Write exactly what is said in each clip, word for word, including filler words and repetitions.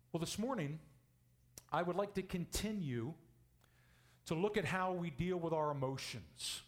Well, this morning, I would like to continue to look at how we deal with our emotions.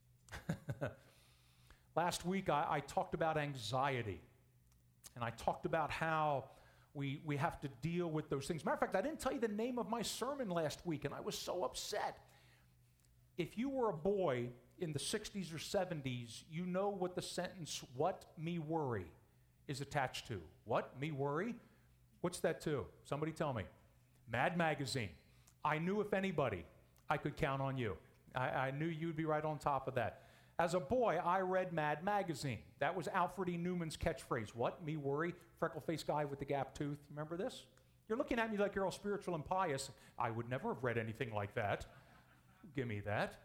Last week, I, I talked about anxiety, and I talked about how we, we have to deal with those things. Matter of fact, I didn't tell you the name of my sermon last week, and I was so upset. If you were a boy in the sixties or seventies, you know what the sentence, "what me worry," is attached to. What? Me worry? What's that to? Somebody tell me. Mad Magazine. I knew if anybody, I could count on you. I, I knew you'd be right on top of that. As a boy, I read Mad Magazine. That was Alfred E. Newman's catchphrase. What? Me worry? Freckle-faced guy with the gap tooth. Remember this? You're looking at me like you're all spiritual and pious. I would never have read anything like that. Give me that.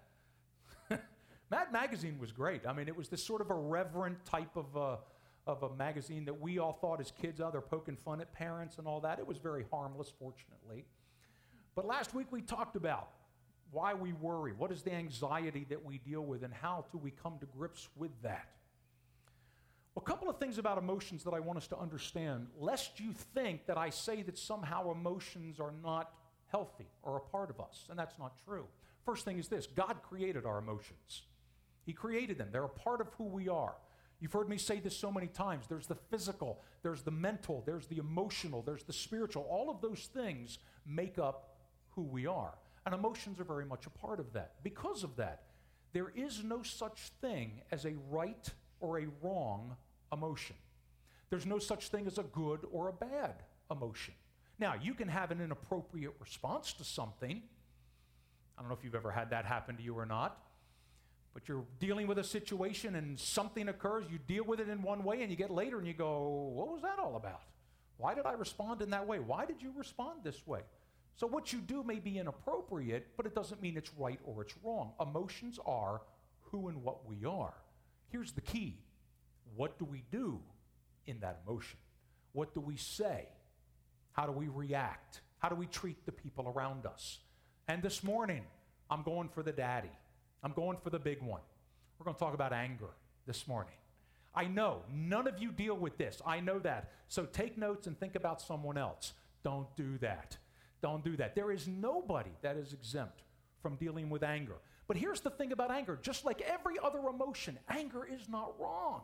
Mad Magazine was great. I mean, it was this sort of irreverent type of a, of a magazine that we all thought as kids, oh, they're poking fun at parents and all that. It was very harmless, fortunately. But last week we talked about why we worry, what is the anxiety that we deal with, and how do we come to grips with that. Well, a couple of things about emotions that I want us to understand, lest you think that I say that somehow emotions are not healthy or a part of us, and that's not true. First thing is this: God created our emotions. He created them. They're a part of who we are. You've heard me say this so many times. There's the physical, there's the mental, there's the emotional, there's the spiritual. All of those things make up who we are. And emotions are very much a part of that. Because of that, there is no such thing as a right or a wrong emotion. There's no such thing as a good or a bad emotion. Now, you can have an inappropriate response to something. I don't know if you've ever had that happen to you or not. But you're dealing with a situation and something occurs, you deal with it in one way, and you get later and you go, what was that all about? Why did I respond in that way? Why did you respond this way? So what you do may be inappropriate, but it doesn't mean it's right or it's wrong. Emotions are who and what we are. Here's the key. What do we do in that emotion? What do we say? How do we react? How do we treat the people around us? And this morning, I'm going for the daddy. I'm going for the big one. We're going to talk about anger this morning. I know none of you deal with this. I know that. So take notes and think about someone else. Don't do that. Don't do that. There is nobody that is exempt from dealing with anger. But here's the thing about anger. Just like every other emotion, anger is not wrong.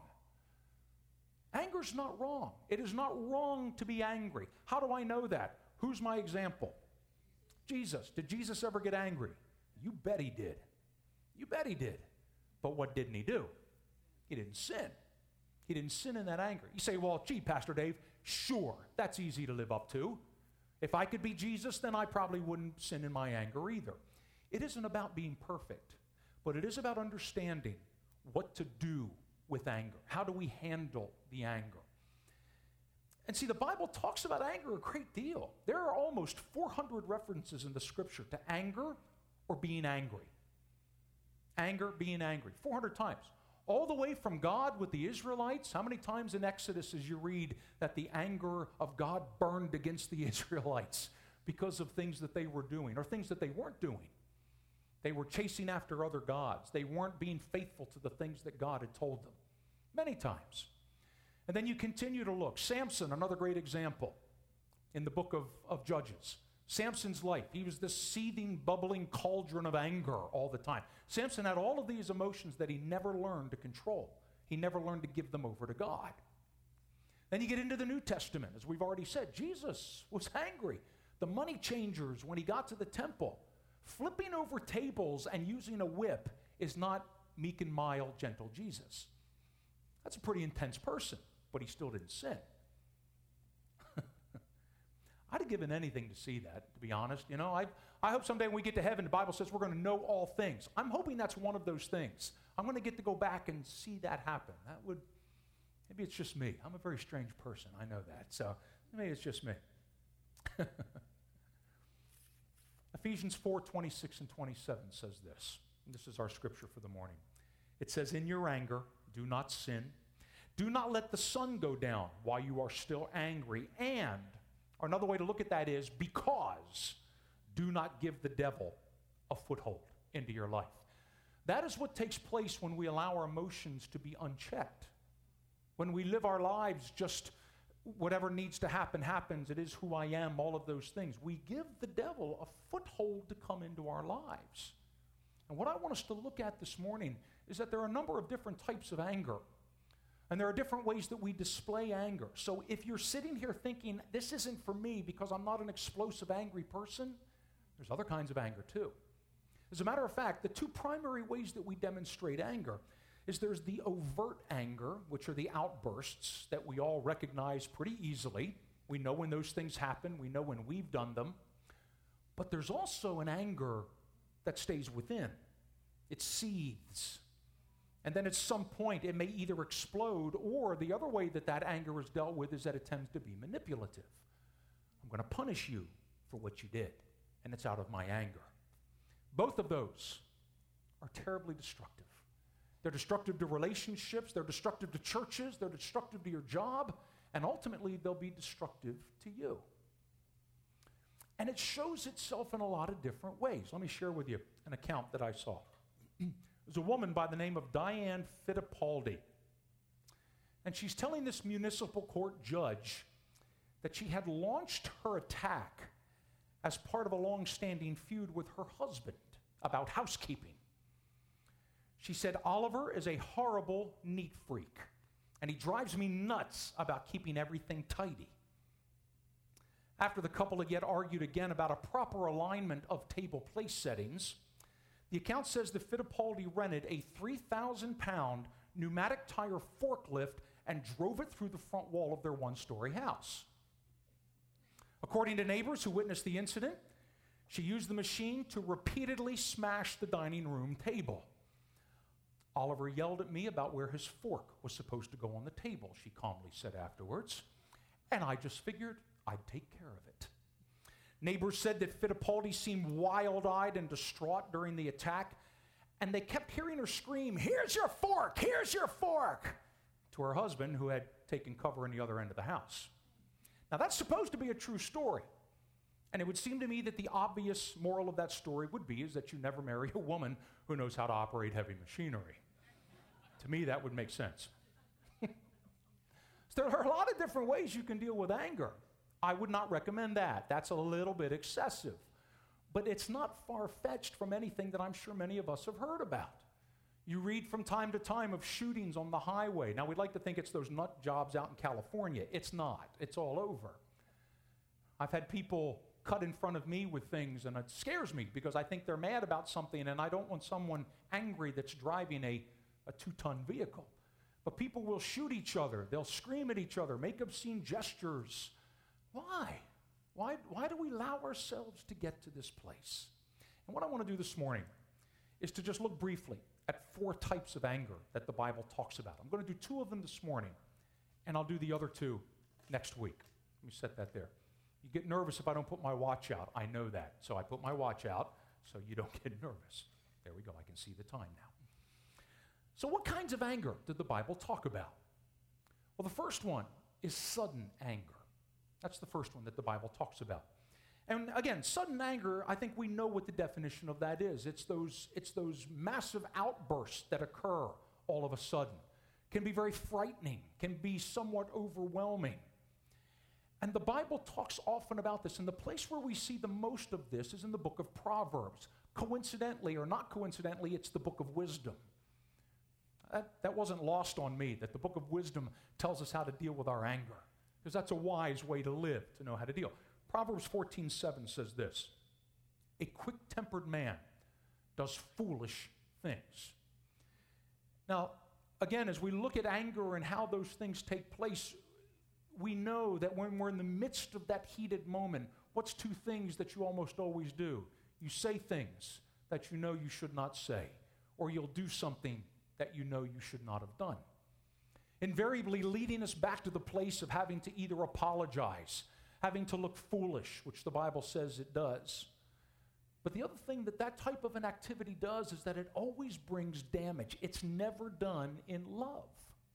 Anger is not wrong. It is not wrong to be angry. How do I know that? Who's my example? Jesus. Did Jesus ever get angry? You bet he did. You bet he did. But what didn't he do? He didn't sin. He didn't sin in that anger. You say, well, gee, Pastor Dave, sure, that's easy to live up to. If I could be Jesus, then I probably wouldn't sin in my anger either. It isn't about being perfect, but it is about understanding what to do with anger. How do we handle the anger? And see, the Bible talks about anger a great deal. There are almost four hundred references in the Scripture to anger or being angry. Anger, being angry, four hundred times. All the way from God with the Israelites. How many times in Exodus as you read that the anger of God burned against the Israelites because of things that they were doing or things that they weren't doing? They were chasing after other gods. They weren't being faithful to the things that God had told them. Many times. And then you continue to look. Samson, another great example in the book of, of Judges. Samson's life, he was this seething, bubbling cauldron of anger all the time. Samson had all of these emotions that he never learned to control. He never learned to give them over to God. Then you get into the New Testament, as we've already said. Jesus was angry. The money changers, when he got to the temple, flipping over tables and using a whip is not meek and mild, gentle Jesus. That's a pretty intense person, but he still didn't sin. I'd have given anything to see that, to be honest. You know, I I hope someday when we get to heaven, the Bible says we're going to know all things. I'm hoping that's one of those things. I'm going to get to go back and see that happen. That would, maybe it's just me. I'm a very strange person. I know that. So maybe it's just me. Ephesians four, twenty-six and twenty-seven says this. And this is our scripture for the morning. It says, in your anger, do not sin. Do not let the sun go down while you are still angry. And, or another way to look at that is, because do not give the devil a foothold into your life. That is what takes place when we allow our emotions to be unchecked. When we live our lives just whatever needs to happen, happens. It is who I am, all of those things. We give the devil a foothold to come into our lives. And what I want us to look at this morning is that there are a number of different types of anger. And there are different ways that we display anger. So if you're sitting here thinking, this isn't for me because I'm not an explosive, angry person, there's other kinds of anger too. As a matter of fact, the two primary ways that we demonstrate anger is there's the overt anger, which are the outbursts that we all recognize pretty easily. We know when those things happen. We know when we've done them. But there's also an anger that stays within. It seethes. And then at some point, it may either explode, or the other way that that anger is dealt with is that it tends to be manipulative. I'm going to punish you for what you did, and it's out of my anger. Both of those are terribly destructive. They're destructive to relationships, they're destructive to churches, they're destructive to your job, and ultimately they'll be destructive to you. And it shows itself in a lot of different ways. Let me share with you an account that I saw. There's a woman by the name of Diane Fittipaldi. And she's telling this municipal court judge that she had launched her attack as part of a long-standing feud with her husband about housekeeping. She said, Oliver is a horrible neat freak, and he drives me nuts about keeping everything tidy. After the couple had yet argued again about a proper alignment of table place settings, the account says that Fittipaldi rented a three thousand pound pneumatic tire forklift and drove it through the front wall of their one-story house. According to neighbors who witnessed the incident, she used the machine to repeatedly smash the dining room table. Oliver yelled at me about where his fork was supposed to go on the table, she calmly said afterwards, and I just figured I'd take care of it. Neighbors said that Fittipaldi seemed wild-eyed and distraught during the attack, and they kept hearing her scream, "Here's your fork! Here's your fork!" to her husband, who had taken cover in the other end of the house. Now, that's supposed to be a true story, and it would seem to me that the obvious moral of that story would be is that you never marry a woman who knows how to operate heavy machinery. To me, that would make sense. So there are a lot of different ways you can deal with anger. I would not recommend that. That's a little bit excessive. But it's not far-fetched from anything that I'm sure many of us have heard about. You read from time to time of shootings on the highway. Now, we'd like to think it's those nut jobs out in California. It's not. It's all over. I've had people cut in front of me with things, and it scares me because I think they're mad about something, and I don't want someone angry that's driving a, a two-ton vehicle. But people will shoot each other. They'll scream at each other, make obscene gestures. Why? Why, why do we allow ourselves to get to this place? And what I want to do this morning is to just look briefly at four types of anger that the Bible talks about. I'm going to do two of them this morning, and I'll do the other two next week. Let me set that there. You get nervous if I don't put my watch out. I know that. So I put my watch out so you don't get nervous. There we go. I can see the time now. So what kinds of anger did the Bible talk about? Well, the first one is sudden anger. That's the first one that the Bible talks about. And again, sudden anger, I think we know what the definition of that is. It's those, it's those massive outbursts that occur all of a sudden. Can be very frightening, can be somewhat overwhelming. And the Bible talks often about this, and the place where we see the most of this is in the book of Proverbs. Coincidentally or not coincidentally, it's the book of wisdom. That, that wasn't lost on me, that the book of wisdom tells us how to deal with our anger, because that's a wise way to live, to know how to deal. Proverbs fourteen seven says this, "A quick-tempered man does foolish things." Now, again, as we look at anger and how those things take place, we know that when we're in the midst of that heated moment, what's two things that you almost always do? You say things that you know you should not say, or you'll do something that you know you should not have done. Invariably leading us back to the place of having to either apologize, having to look foolish, which the Bible says it does. But the other thing that that type of an activity does is that it always brings damage. It's never done in love.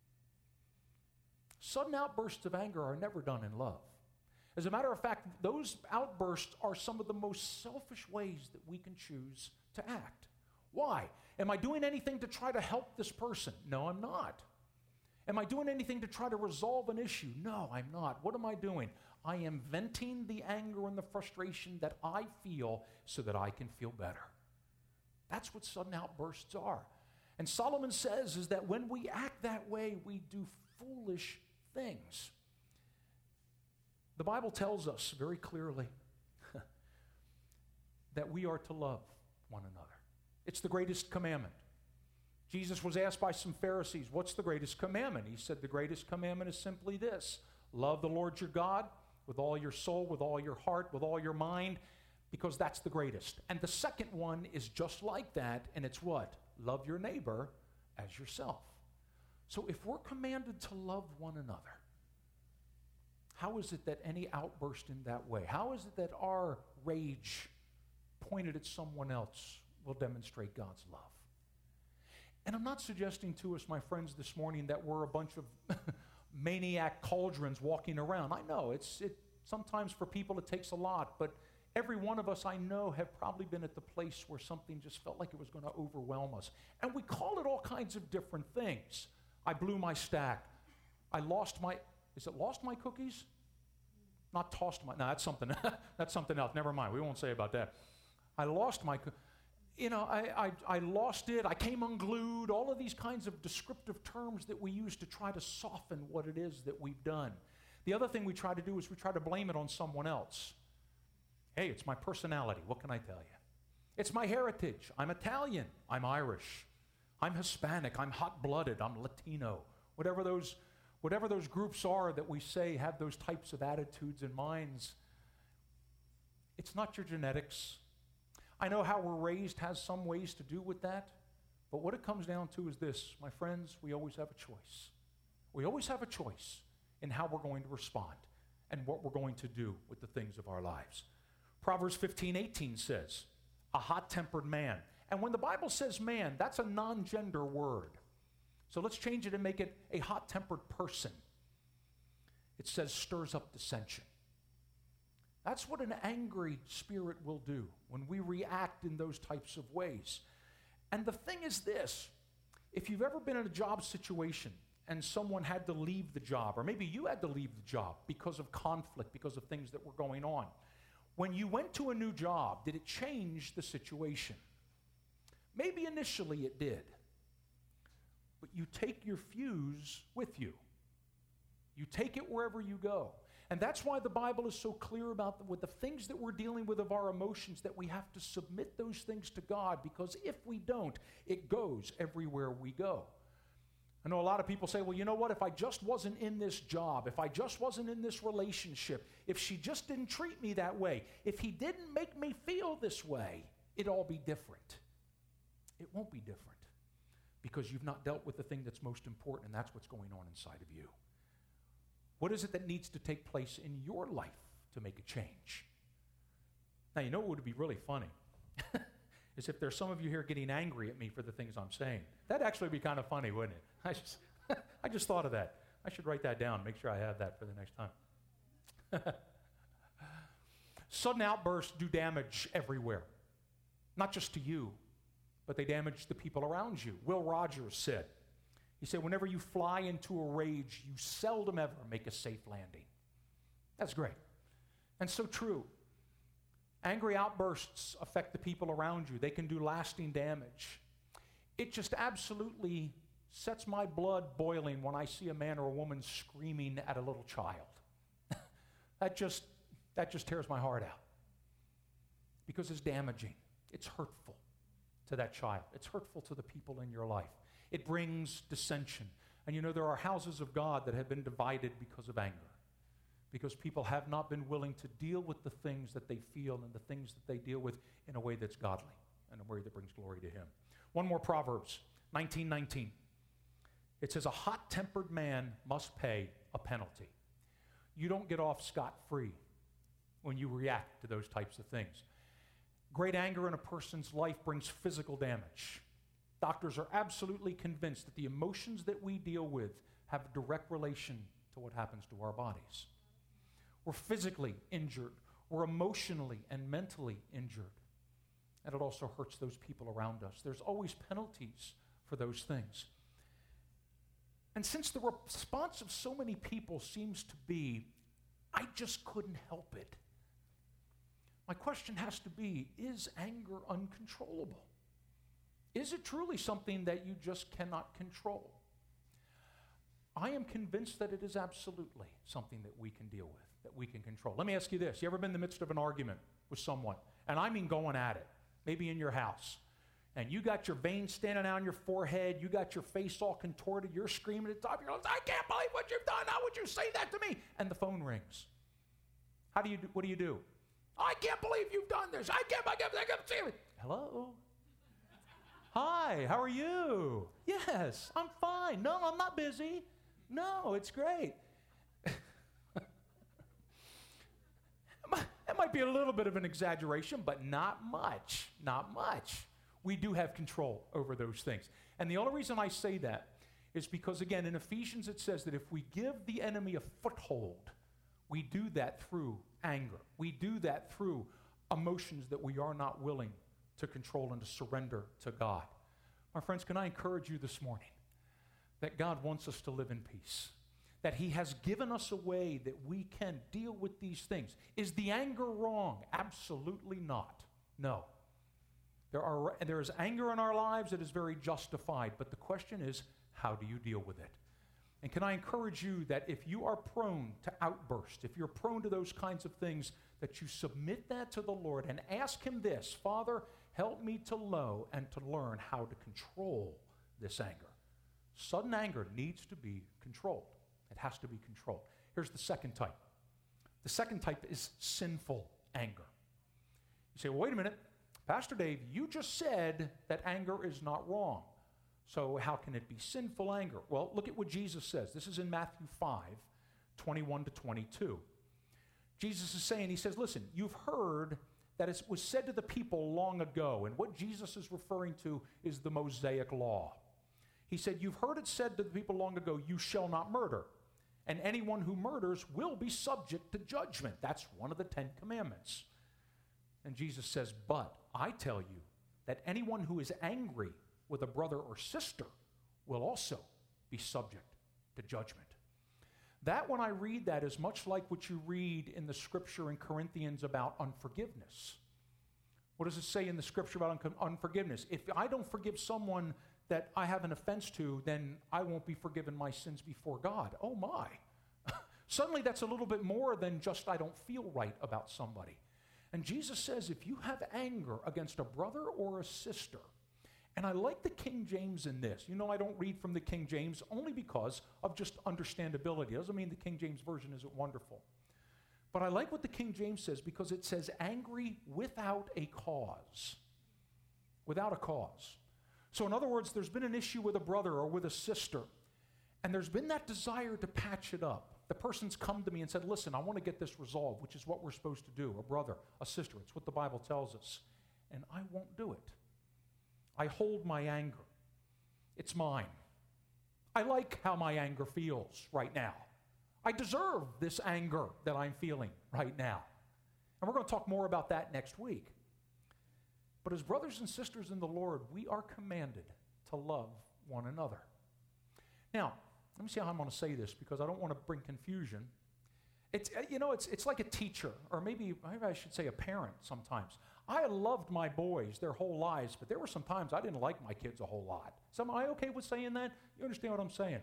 Sudden outbursts of anger are never done in love. As a matter of fact, those outbursts are some of the most selfish ways that we can choose to act. Why? Am I doing anything to try to help this person? No, I'm not. Am I doing anything to try to resolve an issue? No, I'm not. What am I doing? I am venting the anger and the frustration that I feel so that I can feel better. That's what sudden outbursts are. And Solomon says is that when we act that way, we do foolish things. The Bible tells us very clearly that we are to love one another. It's the greatest commandment. Jesus was asked by some Pharisees, what's the greatest commandment? He said the greatest commandment is simply this: love the Lord your God with all your soul, with all your heart, with all your mind, because that's the greatest. And the second one is just like that, and it's what? Love your neighbor as yourself. So if we're commanded to love one another, how is it that any outburst in that way, how is it that our rage pointed at someone else will demonstrate God's love? And I'm not suggesting to us, my friends, this morning that we're a bunch of maniac cauldrons walking around. I know it's it sometimes for people it takes a lot, but every one of us I know have probably been at the place where something just felt like it was going to overwhelm us. And we call it all kinds of different things. I blew my stack. I lost my, is it lost my cookies? Not tossed my, no, that's something, that's something else. Never mind, we won't say about that. I lost my cookies. You know, I, I, I lost it, I came unglued, all of these kinds of descriptive terms that we use to try to soften what it is that we've done. The other thing we try to do is we try to blame it on someone else. Hey, it's my personality, what can I tell you? It's my heritage, I'm Italian, I'm Irish, I'm Hispanic, I'm hot-blooded, I'm Latino. Whatever those, whatever those groups are that we say have those types of attitudes and minds, it's not your genetics. I know how we're raised has some ways to do with that, but what it comes down to is this, my friends, we always have a choice. We always have a choice in how we're going to respond and what we're going to do with the things of our lives. Proverbs fifteen eighteen says, a hot-tempered man. And when the Bible says man, that's a non-gender word. So let's change it and make it a hot-tempered person. It says stirs up dissension. That's what an angry spirit will do when we react in those types of ways. And the thing is this, if you've ever been in a job situation and someone had to leave the job, or maybe you had to leave the job because of conflict, because of things that were going on, when you went to a new job, did it change the situation? Maybe initially it did, but you take your fuse with you. You take it wherever you go. And that's why the Bible is so clear about the, with the things that we're dealing with of our emotions, that we have to submit those things to God, because if we don't, it goes everywhere we go. I know a lot of people say, well, you know what, if I just wasn't in this job, if I just wasn't in this relationship, if she just didn't treat me that way, if he didn't make me feel this way, it'd all be different. It won't be different, because you've not dealt with the thing that's most important, and that's what's going on inside of you. What is it that needs to take place in your life to make a change? Now, you know what would be really funny? Is if there's some of you here getting angry at me for the things I'm saying. That'd actually be kind of funny, wouldn't it? I just, I just thought of that. I should write that down, make sure I have that for the next time. Sudden outbursts do damage everywhere. Not just to you, but they damage the people around you. Will Rogers said, he said, whenever you fly into a rage, you seldom ever make a safe landing. That's great. And so true. Angry outbursts affect the people around you. They can do lasting damage. It just absolutely sets my blood boiling when I see a man or a woman screaming at a little child. that just, that just tears my heart out. Because it's damaging. It's hurtful to that child. It's hurtful to the people in your life. It brings dissension. And you know, there are houses of God that have been divided because of anger, because people have not been willing to deal with the things that they feel and the things that they deal with in a way that's godly and a way that brings glory to him. One more Proverbs, nineteen nineteen. It says, a hot-tempered man must pay a penalty. You don't get off scot-free when you react to those types of things. Great anger in a person's life brings physical damage. Doctors are absolutely convinced that the emotions that we deal with have a direct relation to what happens to our bodies. We're physically injured. We're emotionally and mentally injured. And it also hurts those people around us. There's always penalties for those things. And since the response of so many people seems to be, I just couldn't help it, my question has to be, is anger uncontrollable? Is it truly something that you just cannot control? I am convinced that it is absolutely something that we can deal with, that we can control. Let me ask you this. You ever been in the midst of an argument with someone? And I mean going at it, maybe in your house. And you got your veins standing out on your forehead. You got your face all contorted. You're screaming at the top of your lungs, I can't believe what you've done. How would you say that to me? And the phone rings. How do you do, what do you do? I can't believe you've done this. I can't, I can't, I can't see it. Hello? Hi, how are you? Yes, I'm fine. No, I'm not busy. No, it's great. It might be a little bit of an exaggeration, but not much, not much. We do have control over those things. And the only reason I say that is because, again, in Ephesians it says that if we give the enemy a foothold, we do that through anger. We do that through emotions that we are not willing to control and to surrender to God. My friends, can I encourage you this morning that God wants us to live in peace, that he has given us a way that we can deal with these things. Is the anger wrong? Absolutely not. No. There are there is anger in our lives that is very justified, but the question is, how do you deal with it? And can I encourage you that if you are prone to outburst, if you're prone to those kinds of things, that you submit that to the Lord and ask him this, Father, help me to know and to learn how to control this anger. Sudden anger needs to be controlled. It has to be controlled. Here's the second type. The second type is sinful anger. You say, well, wait a minute. Pastor Dave, you just said that anger is not wrong. So how can it be sinful anger? Well, look at what Jesus says. This is in Matthew five, twenty-one to twenty-two. Jesus is saying, he says, listen, you've heard that it was said to the people long ago, and what Jesus is referring to is the Mosaic law. He said, you've heard it said to the people long ago, you shall not murder, and anyone who murders will be subject to judgment. That's one of the Ten Commandments. And Jesus says, but I tell you that anyone who is angry with a brother or sister will also be subject to judgment. That, when I read that, is much like what you read in the scripture in Corinthians about unforgiveness. What does it say in the scripture about un- unforgiveness? If I don't forgive someone that I have an offense to, then I won't be forgiven my sins before God. Oh my. Suddenly that's a little bit more than just I don't feel right about somebody. And Jesus says if you have anger against a brother or a sister, and I like the King James in this. You know, I don't read from the King James only because of just understandability. It doesn't mean the King James Version isn't wonderful. But I like what the King James says because it says angry without a cause. Without a cause. So in other words, there's been an issue with a brother or with a sister, and there's been that desire to patch it up. The person's come to me and said, listen, I want to get this resolved, which is what we're supposed to do, a brother, a sister. It's what the Bible tells us. And I won't do it. I hold my anger. It's mine. I like how my anger feels right now. I deserve this anger that I'm feeling right now. And we're going to talk more about that next week. But as brothers and sisters in the Lord, we are commanded to love one another. Now, let me see how I'm going to say this because I don't want to bring confusion. It's, you know, it's, it's like a teacher, or maybe, maybe I should say a parent sometimes. I loved my boys their whole lives, but there were some times I didn't like my kids a whole lot. So am I okay with saying that? You understand what I'm saying?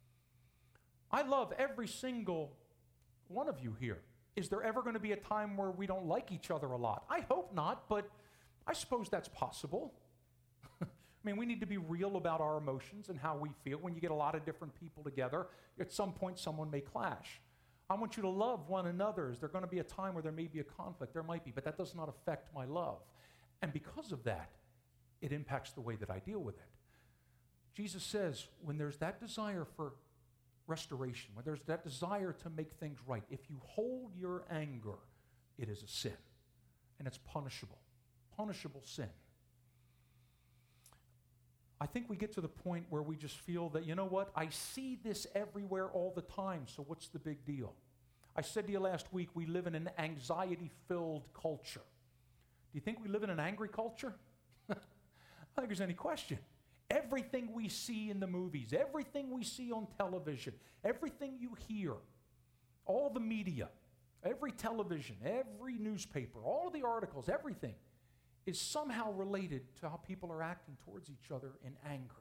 I love every single one of you here. Is there ever going to be a time where we don't like each other a lot? I hope not, but I suppose that's possible. I mean, we need to be real about our emotions and how we feel. When you get a lot of different people together, at some point someone may clash. I want you to love one another. Is there going to be a time where there may be a conflict? There might be, but that does not affect my love. And because of that, it impacts the way that I deal with it. Jesus says, when there's that desire for restoration, when there's that desire to make things right, if you hold your anger, it is a sin. And it's punishable. Punishable sin. I think we get to the point where we just feel that, you know what, I see this everywhere all the time, so what's the big deal? I said to you last week, we live in an anxiety-filled culture. Do you think we live in an angry culture? I don't think there's any question. Everything we see in the movies, everything we see on television, everything you hear, all the media, every television, every newspaper, all of the articles, everything is somehow related to how people are acting towards each other in anger.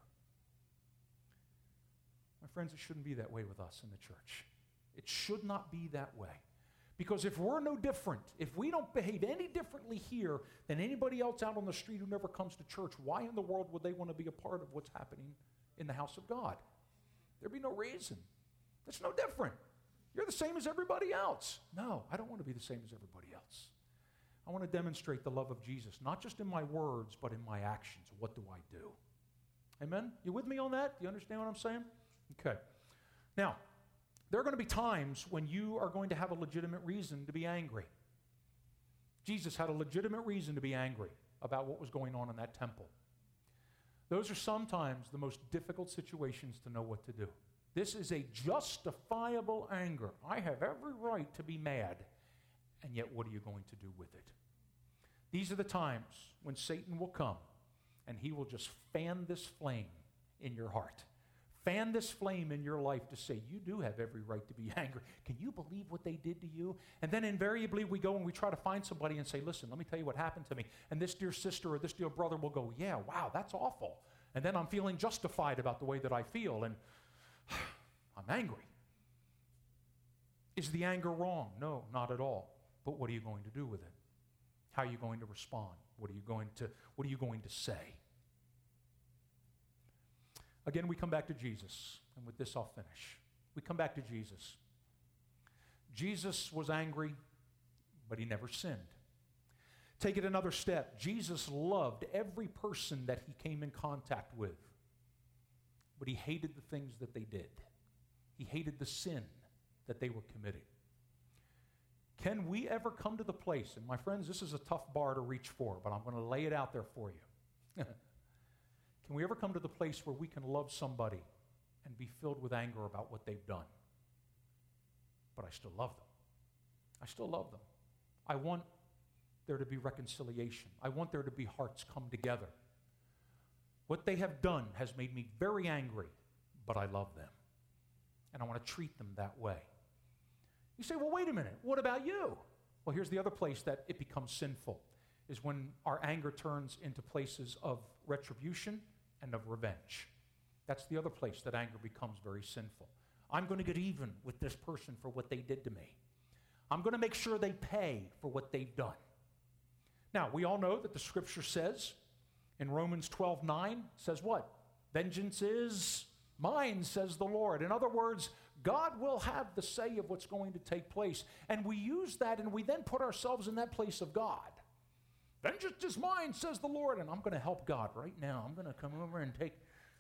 My friends, it shouldn't be that way with us in the church. It should not be that way. Because if we're no different, if we don't behave any differently here than anybody else out on the street who never comes to church, why in the world would they want to be a part of what's happening in the house of God? There'd be no reason. It's no different. You're the same as everybody else. No, I don't want to be the same as everybody else. I want to demonstrate the love of Jesus, not just in my words, but in my actions. What do I do? Amen? You with me on that? Do you understand what I'm saying? Okay. Now, there are going to be times when you are going to have a legitimate reason to be angry. Jesus had a legitimate reason to be angry about what was going on in that temple. Those are sometimes the most difficult situations to know what to do. This is a justifiable anger. I have every right to be mad, and yet what are you going to do with it? These are the times when Satan will come, and he will just fan this flame in your heart. Fan this flame in your life to say, you do have every right to be angry. Can you believe what they did to you? And then invariably we go and we try to find somebody and say, listen, let me tell you what happened to me. And this dear sister or this dear brother will go, yeah, wow, that's awful. And then I'm feeling justified about the way that I feel, and I'm angry. Is the anger wrong? No, not at all. But what are you going to do with it? How are you going to respond? What are you going to, what are you going to say? Again, we come back to Jesus, and with this I'll finish. We come back to Jesus. Jesus was angry, but he never sinned. Take it another step. Jesus loved every person that he came in contact with, but he hated the things that they did. He hated the sin that they were committing. Can we ever come to the place, and my friends, this is a tough bar to reach for, but I'm going to lay it out there for you. Can we ever come to the place where we can love somebody and be filled with anger about what they've done? But I still love them. I still love them. I want there to be reconciliation. I want there to be hearts come together. What they have done has made me very angry, but I love them. And I want to treat them that way. You say, well, wait a minute. What about you? Well, here's the other place that it becomes sinful, is when our anger turns into places of retribution and of revenge. That's the other place that anger becomes very sinful. I'm going to get even with this person for what they did to me. I'm going to make sure they pay for what they've done. Now, we all know that the scripture says in Romans twelve nine, says what? Vengeance is mine, says the Lord. In other words, God will have the say of what's going to take place. And we use that and we then put ourselves in that place of God. Vengeance is mine, says the Lord, and I'm going to help God right now. I'm going to come over and take...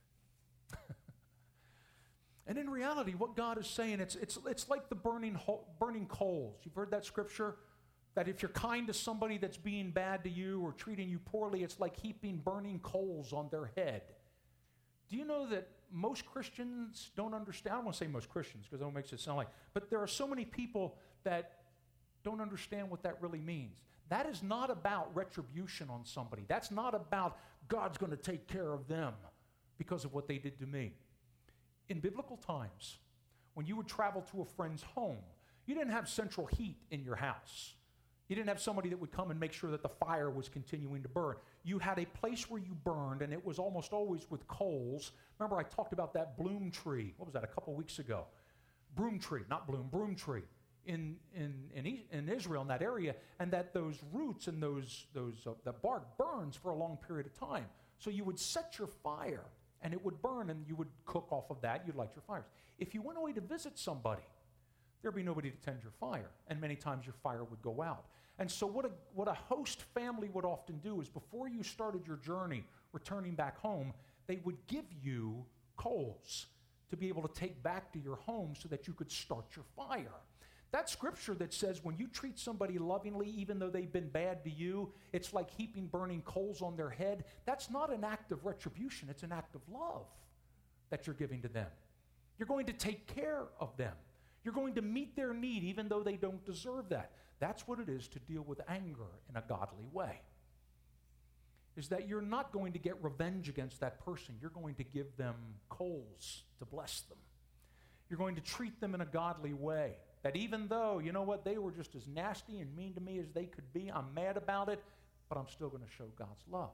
And in reality, what God is saying, it's, it's, it's like the burning, ho- burning coals. You've heard that scripture? That if you're kind to somebody that's being bad to you or treating you poorly, it's like heaping burning coals on their head. Do you know that most Christians don't understand? I don't want to say most Christians because that makes it sound like, but there are so many people that don't understand what that really means. That is not about retribution on somebody. That's not about God's going to take care of them because of what they did to me. In biblical times, when you would travel to a friend's home, you didn't have central heat in your house. You didn't have somebody that would come and make sure that the fire was continuing to burn. You had a place where you burned, and it was almost always with coals. Remember, I talked about that bloom tree. What was that, a couple weeks ago? Broom tree, not bloom, broom tree. In, in, in, in Israel, in that area, and that those roots and those, those uh, the bark burns for a long period of time. So you would set your fire, and it would burn, and you would cook off of that. You'd light your fires. If you went away to visit somebody, there'd be nobody to tend your fire, and many times your fire would go out. And so what a, what a host family would often do is before you started your journey returning back home, they would give you coals to be able to take back to your home so that you could start your fire. That scripture that says when you treat somebody lovingly, even though they've been bad to you, it's like heaping burning coals on their head. That's not an act of retribution. It's an act of love that you're giving to them. You're going to take care of them. You're going to meet their need even though they don't deserve that. That's what it is to deal with anger in a godly way. is that you're not going to get revenge against that person. You're going to give them coals to bless them. You're going to treat them in a godly way. That even though, you know what, they were just as nasty and mean to me as they could be, I'm mad about it, but I'm still going to show God's love.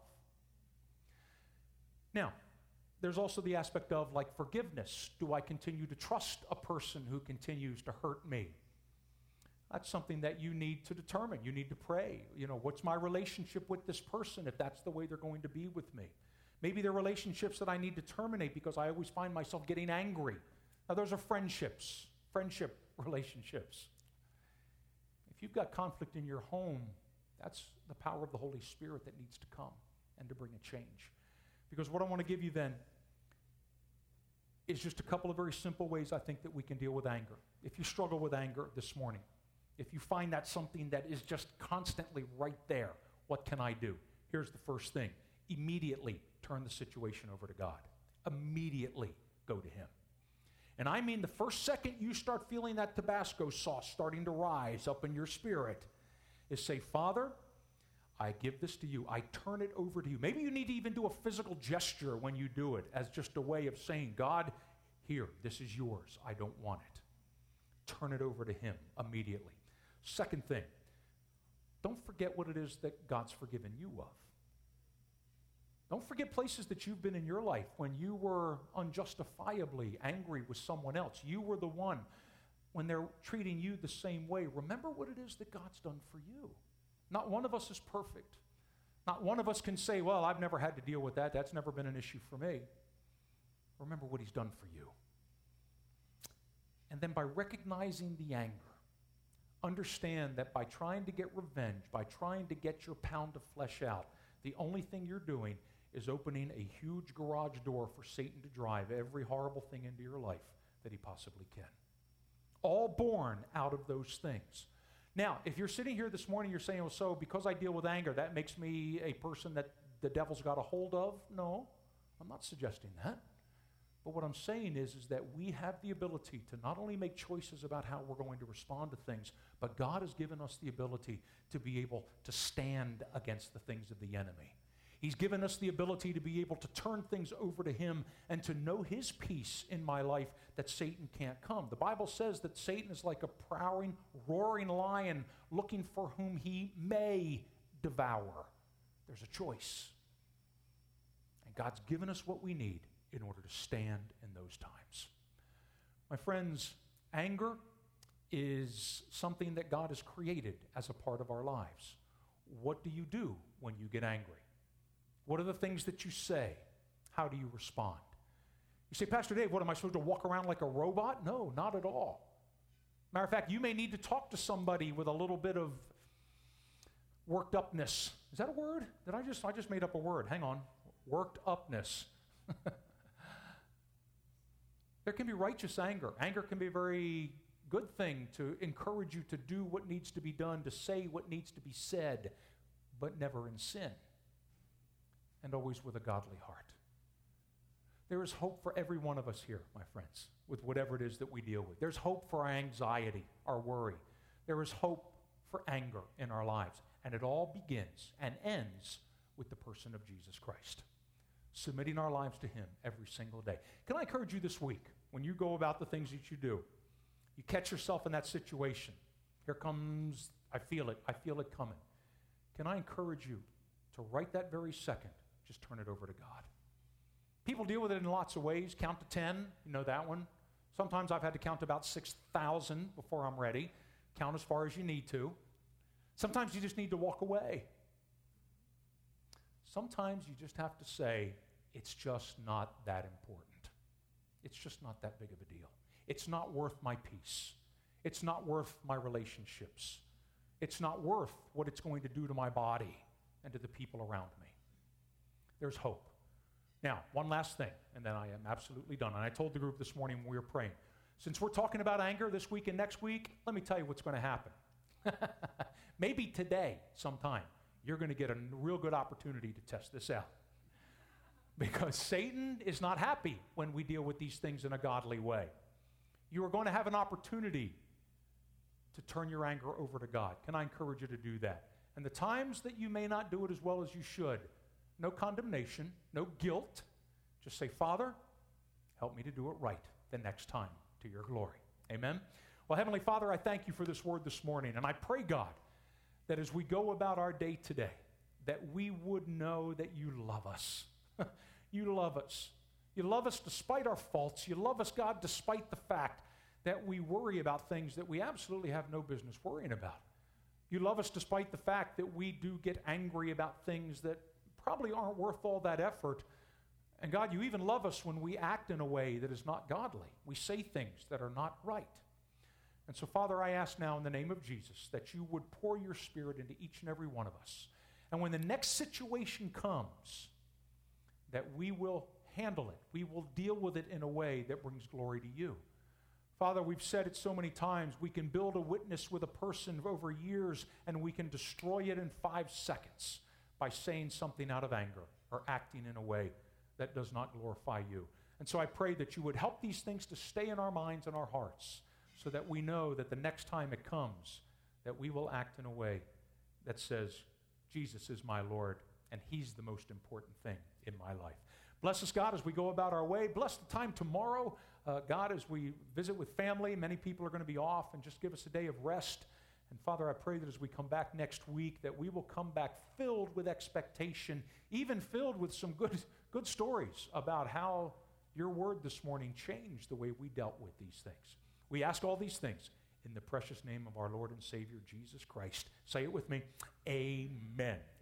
Now, there's also the aspect of, like, forgiveness. Do I continue to trust a person who continues to hurt me? That's something that you need to determine. You need to pray. You know, what's my relationship with this person if that's the way they're going to be with me? Maybe there are relationships that I need to terminate because I always find myself getting angry. Now, those are friendships, friendship relationships. If you've got conflict in your home, that's the power of the Holy Spirit that needs to come and to bring a change. Because what I want to give you then is just a couple of very simple ways I think that we can deal with anger. If you struggle with anger this morning, if you find that something that is just constantly right there, what can I do? Here's the first thing. Immediately turn the situation over to God. Immediately go to Him. And I mean the first second you start feeling that Tabasco sauce starting to rise up in your spirit is say, Father, I give this to you. I turn it over to you. Maybe you need to even do a physical gesture when you do it as just a way of saying, God, here, this is yours. I don't want it. Turn it over to Him immediately. Second thing, don't forget what it is that God's forgiven you of. Don't forget places that you've been in your life when you were unjustifiably angry with someone else. You were the one when they're treating you the same way. Remember what it is that God's done for you. Not one of us is perfect. Not one of us can say, well, I've never had to deal with that. That's never been an issue for me. Remember what He's done for you. And then by recognizing the anger, understand that by trying to get revenge, by trying to get your pound of flesh out, the only thing you're doing is opening a huge garage door for Satan to drive every horrible thing into your life that he possibly can. All born out of those things. Now, if you're sitting here this morning, you're saying, well, so because I deal with anger, that makes me a person that the devil's got a hold of? No, I'm not suggesting that. But what I'm saying is, is that we have the ability to not only make choices about how we're going to respond to things, but God has given us the ability to be able to stand against the things of the enemy. He's given us the ability to be able to turn things over to Him and to know His peace in my life that Satan can't come. The Bible says that Satan is like a prowling, roaring lion looking for whom he may devour. There's a choice. And God's given us what we need in order to stand in those times. My friends, anger is something that God has created as a part of our lives. What do you do when you get angry? What are the things that you say? How do you respond? You say, Pastor Dave, what, am I supposed to walk around like a robot? No, not at all. Matter of fact, you may need to talk to somebody with a little bit of worked upness. Is that a word? Did I just, I just made up a word. Hang on. Worked upness. There can be righteous anger. Anger can be a very good thing to encourage you to do what needs to be done, to say what needs to be said, but never in sin, and always with a godly heart. There is hope for every one of us here, my friends, with whatever it is that we deal with. There's hope for our anxiety, our worry. There is hope for anger in our lives, and it all begins and ends with the person of Jesus Christ. Submitting our lives to Him every single day. Can I encourage you this week, when you go about the things that you do, you catch yourself in that situation. Here comes, I feel it, I feel it coming. Can I encourage you to right that very second, just turn it over to God? People deal with it in lots of ways. Count to ten, you know that one. Sometimes I've had to count about six thousand before I'm ready. Count as far as you need to. Sometimes you just need to walk away. Sometimes you just have to say, it's just not that important. It's just not that big of a deal. It's not worth my peace. It's not worth my relationships. It's not worth what it's going to do to my body and to the people around me. There's hope. Now, one last thing, and then I am absolutely done. And I told the group this morning when we were praying, since we're talking about anger this week and next week, let me tell you what's going to happen. Maybe today, sometime, you're going to get a real good opportunity to test this out. Because Satan is not happy when we deal with these things in a godly way. You are going to have an opportunity to turn your anger over to God. Can I encourage you to do that? And the times that you may not do it as well as you should, no condemnation, no guilt. Just say, Father, help me to do it right the next time to your glory. Amen? Well, Heavenly Father, I thank you for this word this morning, and I pray, God, that as we go about our day today, that we would know that you love us. You love us. You love us despite our faults. You love us, God, despite the fact that we worry about things that we absolutely have no business worrying about. You love us despite the fact that we do get angry about things that probably aren't worth all that effort. And God, you even love us when we act in a way that is not godly. We say things that are not right. And so, Father, I ask now in the name of Jesus that you would pour your Spirit into each and every one of us. And when the next situation comes, that we will handle it. We will deal with it in a way that brings glory to you. Father, we've said it so many times, we can build a witness with a person over years and we can destroy it in five seconds by saying something out of anger or acting in a way that does not glorify you. And so I pray that you would help these things to stay in our minds and our hearts so that we know that the next time it comes, that we will act in a way that says, Jesus is my Lord and he's the most important thing in my life. Bless us, God, as we go about our way. Bless the time tomorrow, uh, God, as we visit with family. Many people are going to be off, and just give us a day of rest. And Father, I pray that as we come back next week, that we will come back filled with expectation, even filled with some good, good stories about how your word this morning changed the way we dealt with these things. We ask all these things in the precious name of our Lord and Savior, Jesus Christ. Say it with me. Amen.